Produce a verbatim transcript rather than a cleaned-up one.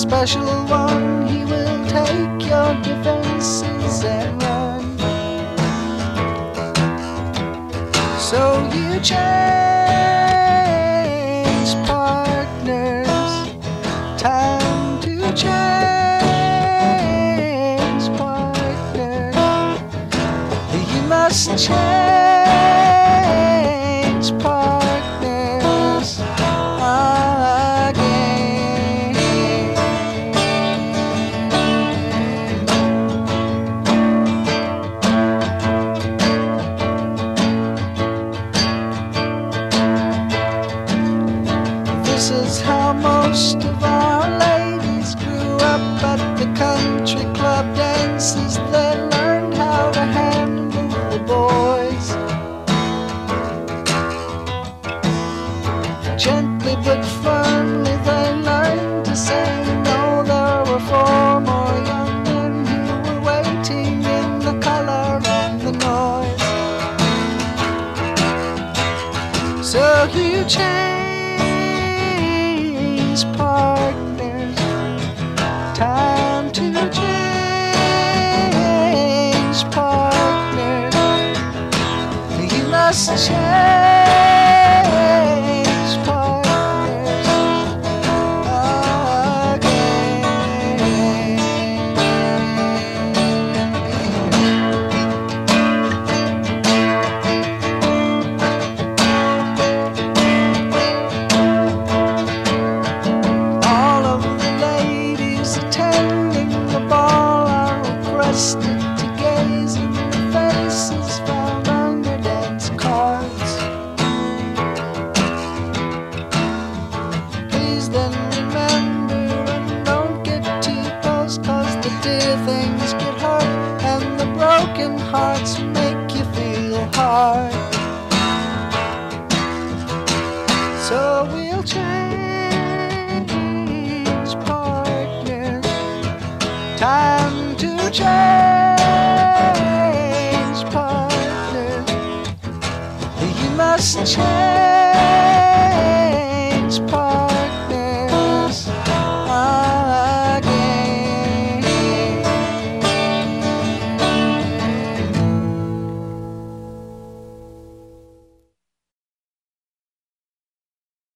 special one. He will take your defenses and run. So you change partners. Time to change partners. You must change partners again. This is how most of our ladies grew up at the country club dances. They learned how to handle the boys. Gently but firmly they learned to say no. There were four more young men who were waiting in the color and the noise. So you change partners. Time to change partners. You must change partners again. All of the ladies attending the ball are requested to gaze in the faces found on their dance cards. Please then remember and don't get too close, 'cause the dear things get hurt and the broken hearts make you feel hard. So we'll change partners. Time to change partners. You must change